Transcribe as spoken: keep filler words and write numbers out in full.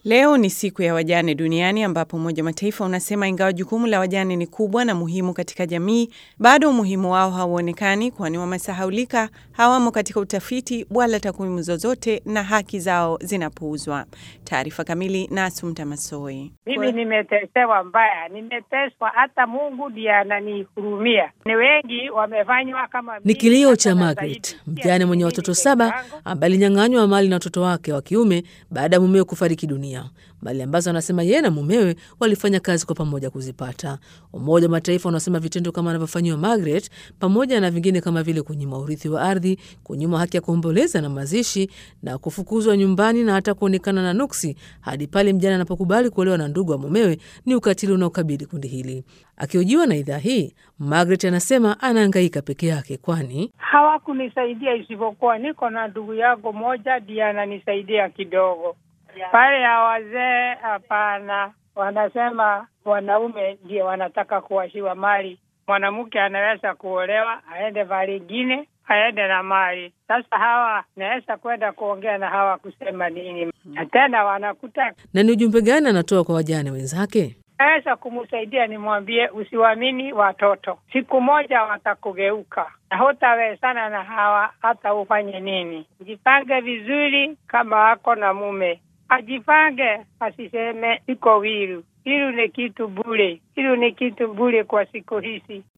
Leo ni siku ya wajane duniani ambapo Umoja wa Mataifa unasema ingawa jukumu la wajane ni kubwa na muhimu katika jamii, bado umuhimu wao hauonekani kwani wamesahaulika, hawamo katika utafiti wala takwimu zozote na haki zao zinapuuzwa. Taarifa kamili na Asumta Masoi. Mimi nimetesewa mbaya, nimeteswa hata Mungu ndiye ananihurumia. Ni wengi wamefanywa kama mimi. Ni kilio cha Margaret, mjane mwenye watoto saba ambaye alinyang'anywa mali na watoto wake wa kiume baada ya mumewe kufariki dunia. Mali ambazo anasema yeye na mumewe walifanya kazi kwa pamoja kuzipata. Umoja wa Mataifa unasema vitendo kama anavyofanywa Margaret pamoja na vingine kama vile kunyima urithi wa ardhi, kunyima haki ya kuomboleza na mazishi na kufukuzwa nyumbani na hata kuonekana na nuksi hadi pale mjane anapokubali kuolewa na ndugu wa mumewe ni ukatili unaokabili kundi hili. Akihojiwa na idhaa hii, Margaret anasema anahangaika peke yake kwani hawakunisaidia isipokuwa niko na ndugu yangu moja ndiye ananisaidia kidogo. Pale ya wazee hapana, wanasema wanaume ndio wanataka kuwashiwa mali. Mwanamke anaweza kuolewa, aende mahali ingine, aende na mali. Sasa hawa naweza kwenda kuongea na hawa kusema nini? Na tena wanakuta. Na ni ujumbe gani anatoa kwa wajane wenzake? Naweza kumsaidia nimwambie usiwaamini watoto. Siku moja watakugeuka. Na hutawezana na hawa hata ufanye nini. Jipange vizuri kama wako na mume. Ajipange, asiseme iko wiru. Hiru ni kitu bure. Hiru ni kitu bure kwa siku hizi.